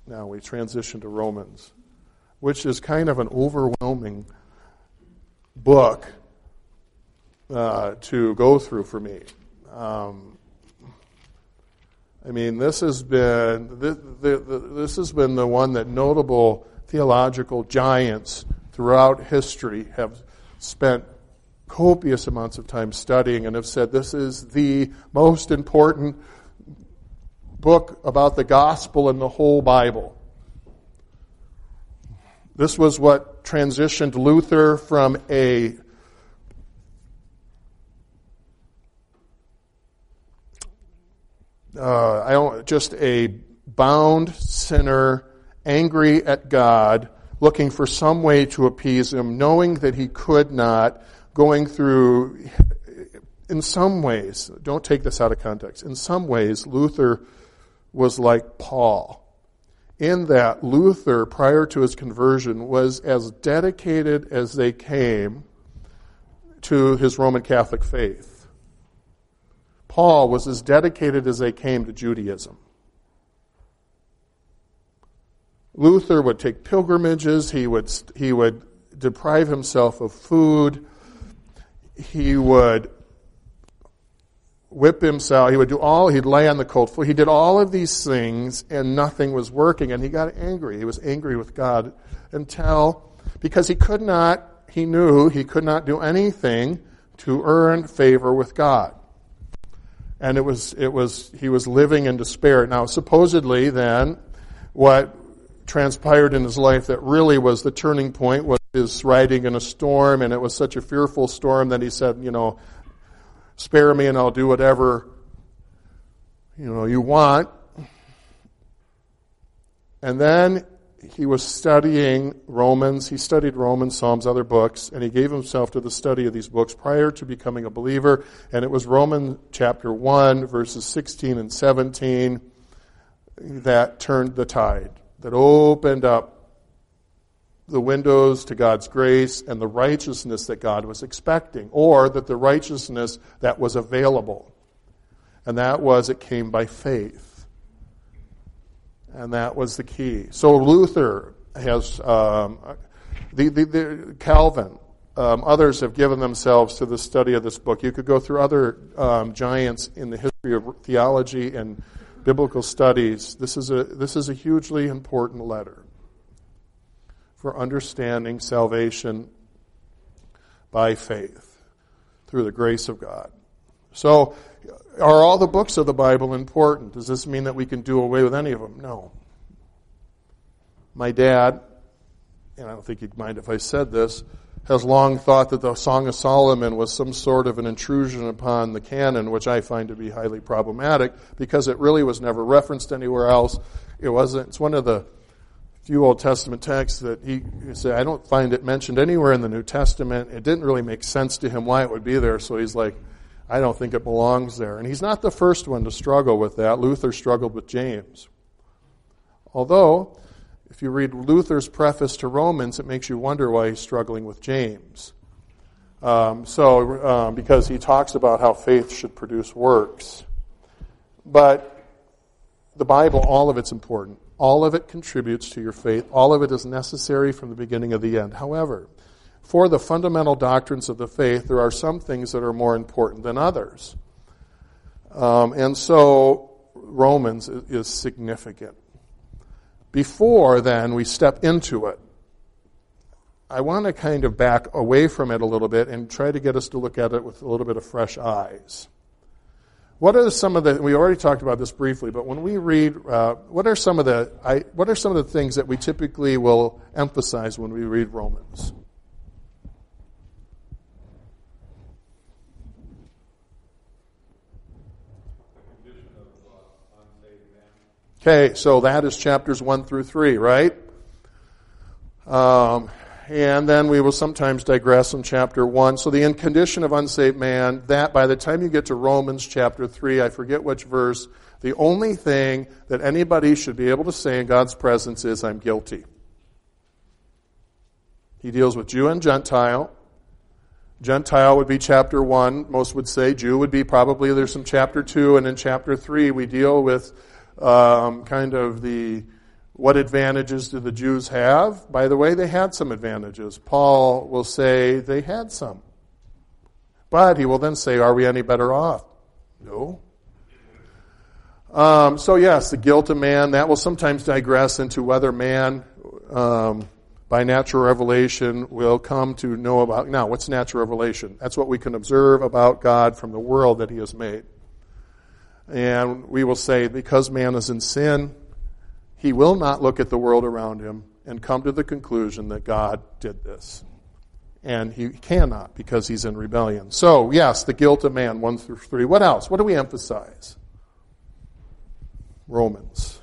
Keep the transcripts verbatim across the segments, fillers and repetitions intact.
Now we transition to Romans, which is kind of an overwhelming book uh, to go through for me. Um, I mean, this has been this, the, the, this has been the one that notable theological giants throughout history have spent copious amounts of time studying and have said this is the most important book about the gospel in the whole Bible. This was what transitioned Luther from a uh, I don't, just a bound sinner, angry at God, looking for some way to appease him, knowing that he could not, going through, in some ways, don't take this out of context, in some ways, Luther was like Paul, in that Luther, prior to his conversion, was as dedicated as they came to his Roman Catholic faith. Paul was as dedicated as they came to Judaism. Luther would take pilgrimages, he would he would deprive himself of food, he would whip himself, he would do all, he'd lay on the cold floor. He did all of these things and nothing was working, and he got angry. He was angry with God until, because he could not, he knew he could not do anything to earn favor with God. And it was, it was, he was living in despair. Now, supposedly then, what transpired in his life that really was the turning point was his riding in a storm, and it was such a fearful storm that he said, you know, spare me and I'll do whatever, you know, you want. And then he was studying Romans. He studied Romans, Psalms, other books, and he gave himself to the study of these books prior to becoming a believer. And it was Romans chapter one, verses sixteen and seventeen, that turned the tide, that opened up the windows to God's grace and the righteousness that God was expecting, or that the righteousness that was available. And that was, it came by faith. And that was the key. So Luther has, um, the, the, the Calvin, um, others have given themselves to the study of this book. You could go through other um, giants in the history of theology and biblical studies. This is a this is a hugely important letter for understanding salvation by faith through the grace of God. So, are all the books of the Bible important? Does this mean that we can do away with any of them? No. My dad, and I don't think he'd mind if I said this, has long thought that the Song of Solomon was some sort of an intrusion upon the canon, which I find to be highly problematic because it really was never referenced anywhere else. It wasn't. It's one of the few Old Testament texts that he, he said, I don't find it mentioned anywhere in the New Testament. It didn't really make sense to him why it would be there, so he's like, I don't think it belongs there. And he's not the first one to struggle with that. Luther struggled with James. Although, if you read Luther's preface to Romans, it makes you wonder why he's struggling with James. Um, so, um, because he talks about how faith should produce works. But the Bible, all of it's important. All of it contributes to your faith. All of it is necessary from the beginning of the end. However, for the fundamental doctrines of the faith, there are some things that are more important than others. Um, and so Romans is significant. Before, then, we step into it, I want to kind of back away from it a little bit and try to get us to look at it with a little bit of fresh eyes. What are some of the, we already talked about this briefly, but when we read, uh, what are some of the, I, what are some of the things that we typically will emphasize when we read Romans? Okay, so that is chapters one through three, right? Um, and then we will sometimes digress in chapter one. So the condition of unsaved man, that by the time you get to Romans chapter three, I forget which verse, the only thing that anybody should be able to say in God's presence is, I'm guilty. He deals with Jew and Gentile. Gentile would be chapter one, most would say. Jew would be probably, there's some chapter two, and in chapter three we deal with Um, kind of the What advantages do the Jews have? By the way, they had some advantages. Paul will say they had some. But he will then say, are we any better off? No. Um, so yes, the guilt of man, that will sometimes digress into whether man, um, by natural revelation, will come to know about. Now, what's natural revelation? That's what we can observe about God from the world that he has made. And we will say, because man is in sin, he will not look at the world around him and come to the conclusion that God did this. And he cannot, because he's in rebellion. So, yes, the guilt of man, one through three. What else? What do we emphasize? Romans.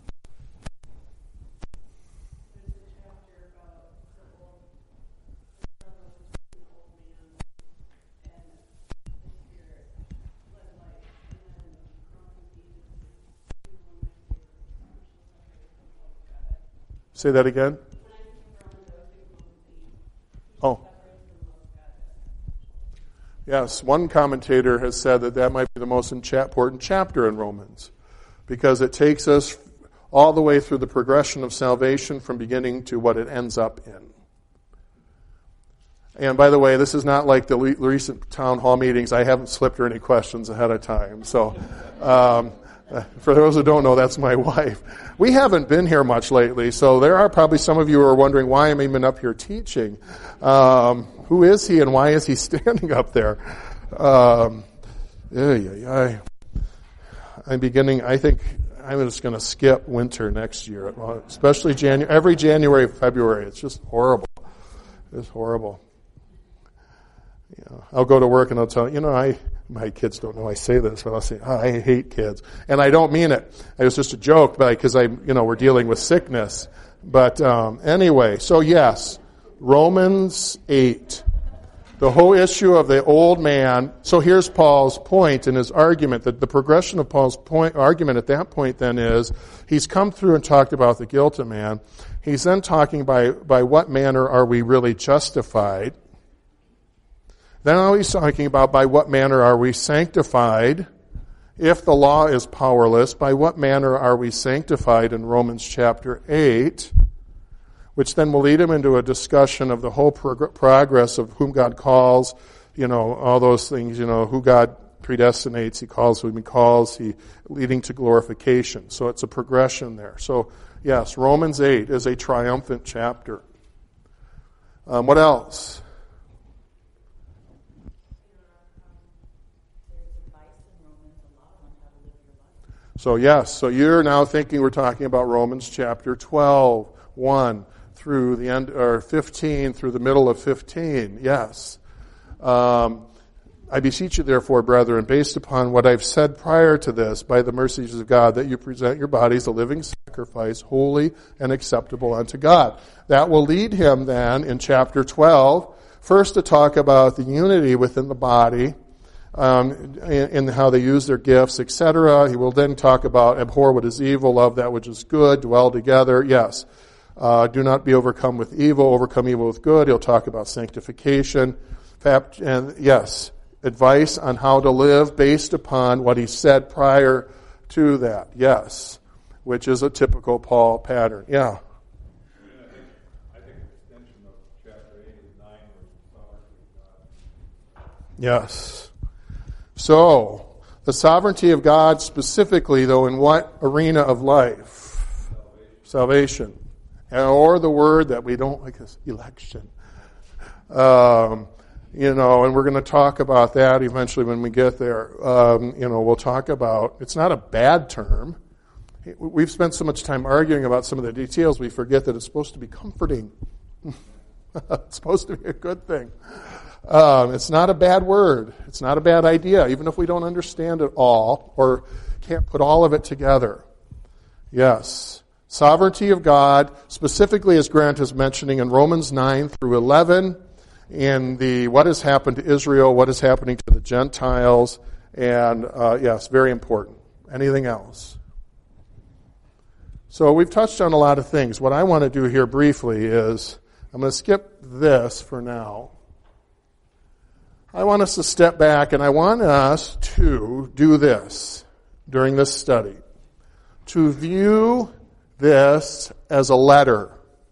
Say that again. Oh. Yes, one commentator has said that that might be the most important chapter in Romans, because it takes us all the way through the progression of salvation from beginning to what it ends up in. And by the way, this is not like the recent town hall meetings. I haven't slipped her any questions ahead of time. So, um, for those who don't know, that's my wife. We haven't been here much lately, so there are probably some of you who are wondering why I'm even up here teaching. Um, who is he and why is he standing up there? Um, yeah, yeah, yeah. I'm beginning, I think I'm just going to skip winter next year, especially January, every January, February. It's just horrible. It's horrible. Yeah, I'll go to work and I'll tell you know, I my kids don't know I say this, but I'll say, oh, I hate kids. And I don't mean it. It was just a joke, because I, you know, we're dealing with sickness. But um, anyway, so yes, Romans eight. The whole issue of the old man. So here's Paul's point in his argument, that the progression of Paul's point, argument at that point then is, he's come through and talked about the guilt of man. He's then talking by, by what manner are we really justified. Then he's talking about by what manner are we sanctified. If the law is powerless, by what manner are we sanctified in Romans chapter eight? Which then will lead him into a discussion of the whole prog- progress of whom God calls, you know, all those things, you know, who God predestinates, he calls whom he calls, he leading to glorification. So it's a progression there. So, yes, Romans eight is a triumphant chapter. Um, what else? So, yes, so you're now thinking we're talking about Romans chapter twelve, one through the end, or fifteen through the middle of fifteen. Yes. Um, I beseech you, therefore, brethren, based upon what I've said prior to this, by the mercies of God, that you present your bodies a living sacrifice, holy and acceptable unto God. That will lead him then in chapter twelve, first to talk about the unity within the body, um, in, in how they use their gifts, et cetera. He will then talk about abhor what is evil, love that which is good, dwell together. Yes. Uh, do not be overcome with evil, overcome evil with good. He'll talk about sanctification. And yes, advice on how to live based upon what he said prior to that. Yes, which is a typical Paul pattern. Yeah. I think an extension of chapter eight and nine was the sovereignty of God. Yes. So, the sovereignty of God specifically, though, in what arena of life? Salvation. Salvation. Or the word that we don't like is election. Um, you know, and we're going to talk about that eventually when we get there. Um, you know, we'll talk about, it's not a bad term. We've spent so much time arguing about some of the details, we forget that it's supposed to be comforting. It's supposed to be a good thing. Um, it's not a bad word. It's not a bad idea, even if we don't understand it all or can't put all of it together. Yes. Sovereignty of God, specifically as Grant is mentioning in Romans nine through eleven, in the what has happened to Israel, what is happening to the Gentiles, and uh, yes, very important. Anything else? So we've touched on a lot of things. What I want to do here briefly is, I'm going to skip this for now. I want us to step back, and I want us to do this during this study. To view this as a letter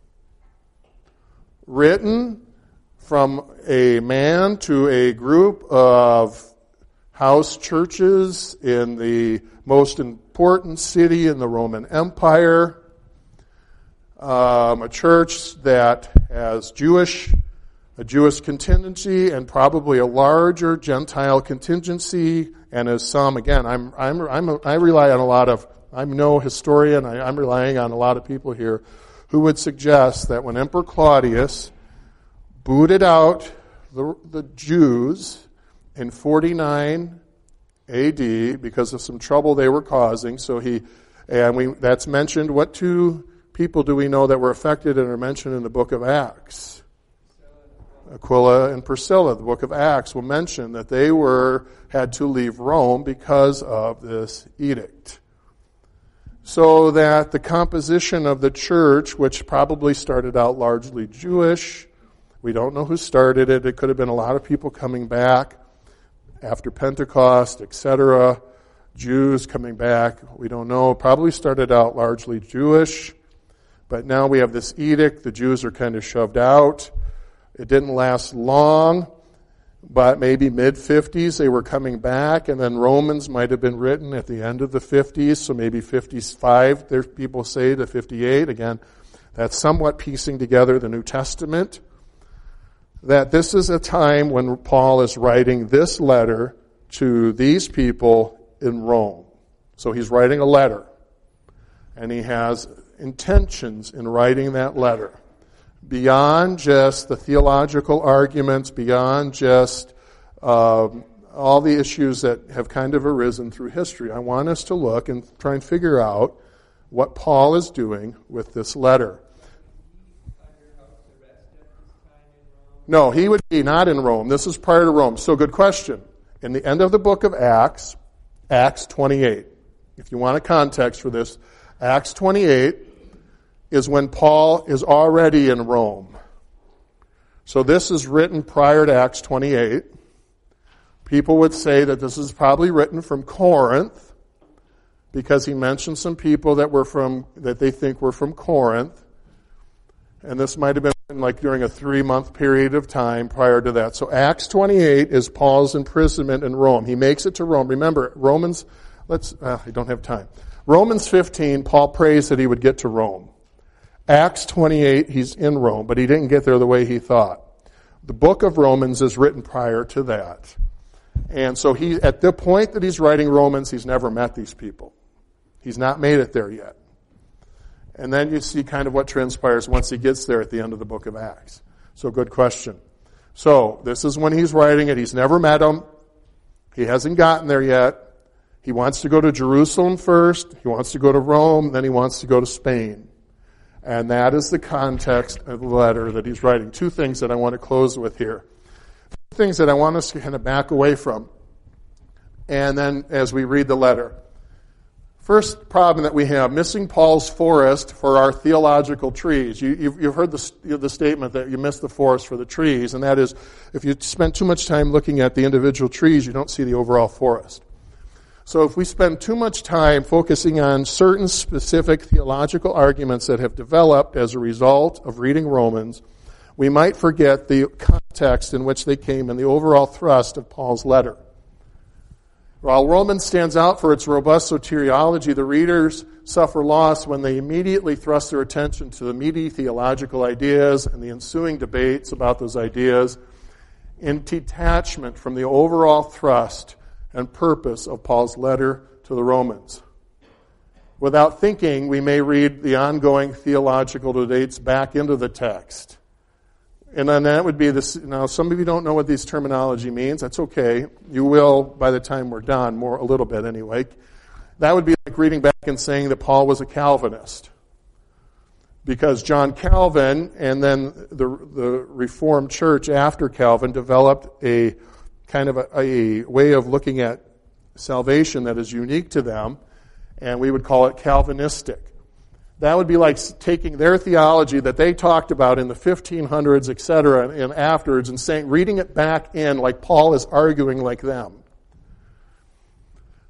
written from a man to a group of house churches in the most important city in the Roman Empire, um, a church that has Jewish, a Jewish contingency and probably a larger Gentile contingency, and as some, again, I'm, I'm, I'm a, I rely on a lot of, I'm no historian, I, I'm relying on a lot of people here who would suggest that when Emperor Claudius booted out the, the Jews in forty-nine A D because of some trouble they were causing, so he, and we, that's mentioned. What two people do we know that were affected and are mentioned in the book of Acts? Aquila and Priscilla. The book of Acts will mention that they were, had to leave Rome because of this edict. So that the composition of the church, which probably started out largely Jewish, we don't know who started it. It could have been a lot of people coming back after Pentecost, et cetera. Jews coming back, we don't know. Probably started out largely Jewish, but now we have this edict. The Jews are kind of shoved out. It didn't last long, but maybe mid-fifties they were coming back, and then Romans might have been written at the end of the fifties, so maybe fifty-five, there's people say, to fifty-eight. Again, that's somewhat piecing together the New Testament. That this is a time when Paul is writing this letter to these people in Rome. So he's writing a letter, and he has intentions in writing that letter. Beyond just the theological arguments, beyond just um, all the issues that have kind of arisen through history, I want us to look and try and figure out what Paul is doing with this letter. No, he would be not in Rome. This is prior to Rome. So good question. In the end of the book of Acts, Acts twenty-eight, if you want a context for this, Acts twenty-eight is when Paul is already in Rome. So this is written prior to Acts twenty-eight. People would say that this is probably written from Corinth, because he mentioned some people that were from, that they think were from Corinth. And this might have been like during a three-month period of time prior to that. So Acts twenty-eight is Paul's imprisonment in Rome. He makes it to Rome. Remember, Romans, let's, uh, I don't have time. Romans fifteen, Paul prays that he would get to Rome. Acts twenty-eight, he's in Rome, but he didn't get there the way he thought. The book of Romans is written prior to that. And so he, at the point that he's writing Romans, he's never met these people. He's not made it there yet. And then you see kind of what transpires once he gets there at the end of the book of Acts. So good question. So this is when he's writing it. He's never met them. He hasn't gotten there yet. He wants to go to Jerusalem first. He wants to go to Rome. Then he wants to go to Spain. And that is the context of the letter that he's writing. Two things that I want to close with here. Two things that I want us to kind of back away from. And then as we read the letter. First problem that we have, missing Paul's forest for our theological trees. You, you've, you've heard the, the statement that you miss the forest for the trees, and that is, if you spend too much time looking at the individual trees, you don't see the overall forest. So if we spend too much time focusing on certain specific theological arguments that have developed as a result of reading Romans, we might forget the context in which they came and the overall thrust of Paul's letter. While Romans stands out for its robust soteriology, the readers suffer loss when they immediately thrust their attention to the meaty theological ideas and the ensuing debates about those ideas in detachment from the overall thrust and purpose of Paul's letter to the Romans. Without thinking, we may read the ongoing theological debates back into the text. And then that would be this. Now, some of you don't know what this terminology means. That's okay. You will by the time we're done, more a little bit anyway. That would be like reading back and saying that Paul was a Calvinist. Because John Calvin and then the, the Reformed Church after Calvin developed a kind of a, a way of looking at salvation that is unique to them, and we would call it Calvinistic. That would be like taking their theology that they talked about in the fifteen hundreds, et cetera, and, and afterwards, and saying, reading it back in like Paul is arguing like them.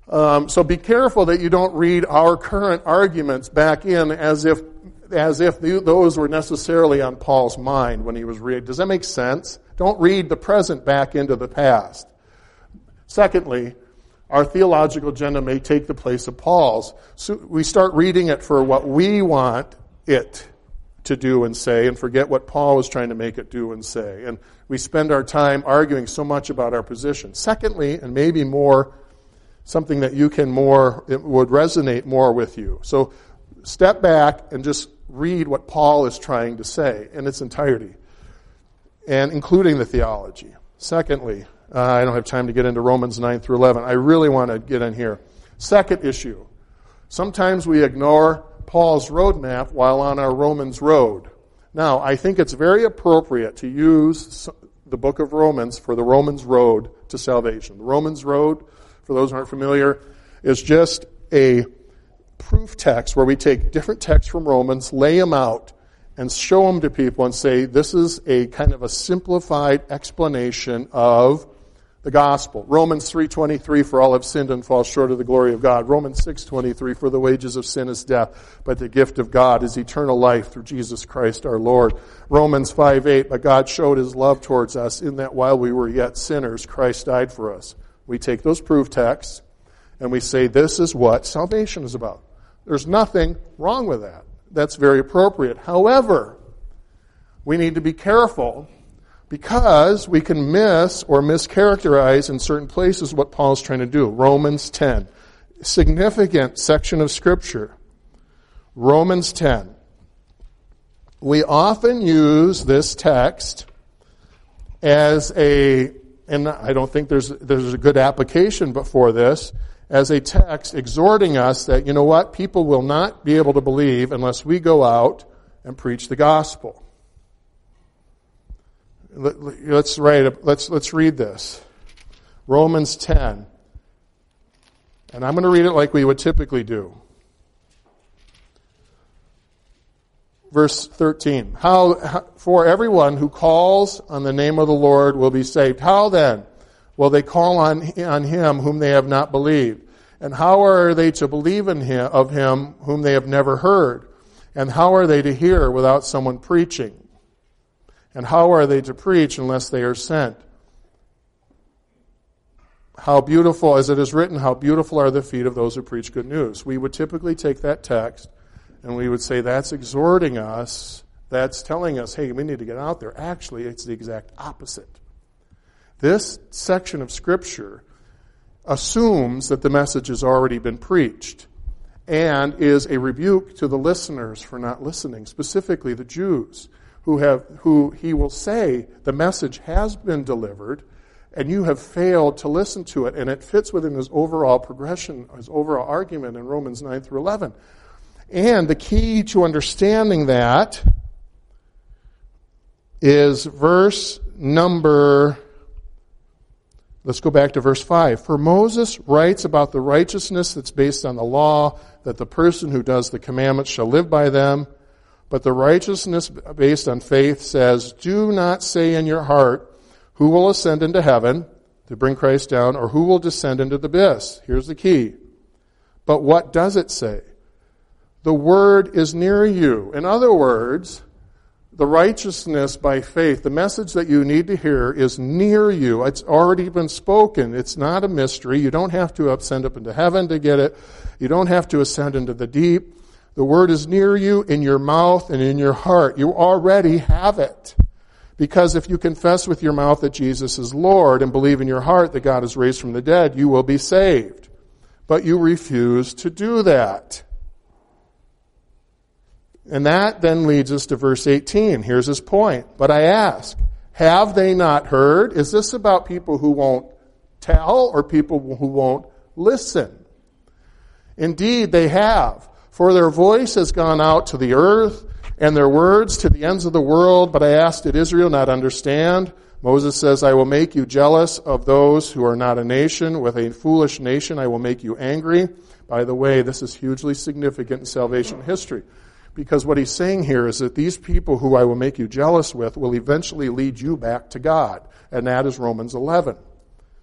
Um, so be careful that you don't read our current arguments back in as if as if those were necessarily on Paul's mind when he was reading. Does that make sense? Don't read the present back into the past. Secondly, our theological agenda may take the place of Paul's. So we start reading it for what we want it to do and say, and forget what Paul was trying to make it do and say. And we spend our time arguing so much about our position. Secondly, and maybe more, something that you can more, it would resonate more with you. So step back and just read what Paul is trying to say in its entirety, and including the theology. Secondly, uh, I don't have time to get into Romans nine through eleven. I really want to get in here. Second issue. Sometimes we ignore Paul's roadmap while on our Romans road. Now, I think it's very appropriate to use the book of Romans for the Romans road to salvation. The Romans road, for those who aren't familiar, is just a proof text where we take different texts from Romans, lay them out, and show them to people and say, this is a kind of a simplified explanation of the gospel. Romans three twenty-three, for all have sinned and fall short of the glory of God. Romans six twenty-three, for the wages of sin is death, but the gift of God is eternal life through Jesus Christ our Lord. Romans five eight, but God showed his love towards us in that while we were yet sinners, Christ died for us. We take those proof texts and we say, this is what salvation is about. There's nothing wrong with that. That's very appropriate. However, we need to be careful because we can miss or mischaracterize in certain places what Paul's trying to do. Romans ten, significant section of Scripture. Romans ten. We often use this text as a, and I don't think there's there's a good application but for this, as a text exhorting us that, you know what, people will not be able to believe unless we go out and preach the gospel. Let's write. Let's let's read this. Romans ten, and I'm going to read it like we would typically do. Verse thirteen. How for everyone who calls on the name of the Lord will be saved. How then will they call on on him whom they have not believed? And how are they to believe in him of him whom they have never heard? And how are they to hear without someone preaching? And how are they to preach unless they are sent? How beautiful, as it is written, how beautiful are the feet of those who preach good news. We would typically take that text and we would say that's exhorting us, that's telling us, hey, we need to get out there. Actually, it's the exact opposite. This section of Scripture assumes that the message has already been preached and is a rebuke to the listeners for not listening, specifically the Jews. Who have, who he will say, the message has been delivered, and you have failed to listen to it. And it fits within his overall progression, his overall argument in Romans nine through eleven. And the key to understanding that is verse number, let's go back to verse five. For Moses writes about the righteousness that's based on the law, that the person who does the commandments shall live by them. But the righteousness based on faith says, do not say in your heart, who will ascend into heaven to bring Christ down, or who will descend into the abyss? Here's the key. But what does it say? The word is near you. In other words, the righteousness by faith, the message that you need to hear is near you. It's already been spoken. It's not a mystery. You don't have to ascend up into heaven to get it. You don't have to ascend into the deep. The word is near you, in your mouth and in your heart. You already have it. Because if you confess with your mouth that Jesus is Lord and believe in your heart that God is raised from the dead, you will be saved. But you refuse to do that. And that then leads us to verse eighteen. Here's his point. But I ask, have they not heard? Is this about people who won't tell or people who won't listen? Indeed, they have. For their voice has gone out to the earth, and their words to the ends of the world. But I asked, did Israel not understand? Moses says, I will make you jealous of those who are not a nation. With a foolish nation I will make you angry. By the way, this is hugely significant in salvation history. Because what he's saying here is that these people who I will make you jealous with will eventually lead you back to God. And that is Romans eleven.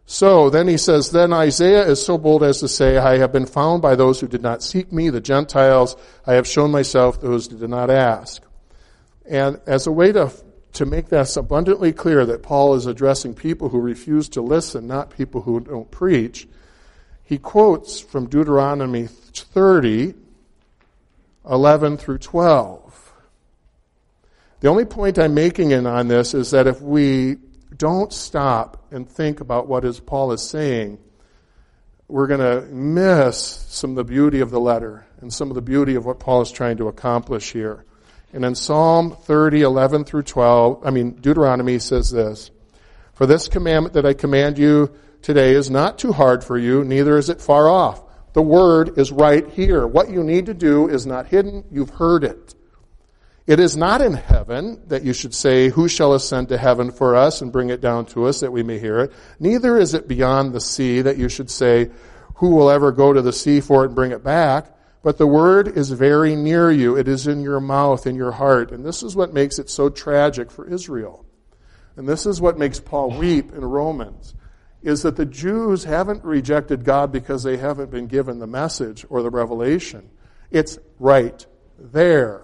So then he says, then Isaiah is so bold as to say, I have been found by those who did not seek me, the Gentiles. I have shown myself those who did not ask. And as a way to, to make that abundantly clear that Paul is addressing people who refuse to listen, not people who don't preach, he quotes from Deuteronomy thirty, eleven through twelve. The only point I'm making in on this is that if we don't stop and think about what is Paul is saying, we're going to miss some of the beauty of the letter and some of the beauty of what Paul is trying to accomplish here. And in Psalm thirty, eleven through twelve, I mean, Deuteronomy says this, for this commandment that I command you today is not too hard for you, neither is it far off. The word is right here. What you need to do is not hidden. You've heard it. It is not in heaven that you should say, who shall ascend to heaven for us and bring it down to us that we may hear it? Neither is it beyond the sea that you should say, who will ever go to the sea for it and bring it back? But the word is very near you. It is in your mouth, in your heart. And this is what makes it so tragic for Israel. And this is what makes Paul weep in Romans, is that the Jews haven't rejected God because they haven't been given the message or the revelation. It's right there.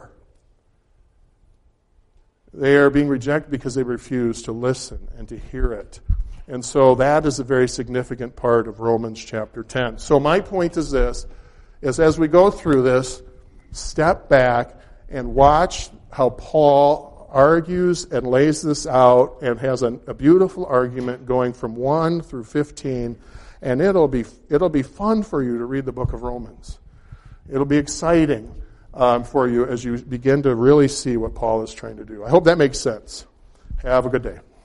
They are being rejected because they refuse to listen and to hear it. And so that is a very significant part of Romans chapter ten. So my point is this, is as we go through this, step back and watch how Paul argues and lays this out and has a, a beautiful argument going from one through fifteen, and it'll be it'll be fun for you to read the book of Romans. It'll be exciting um, for you as you begin to really see what Paul is trying to do. I hope that makes sense. Have a good day.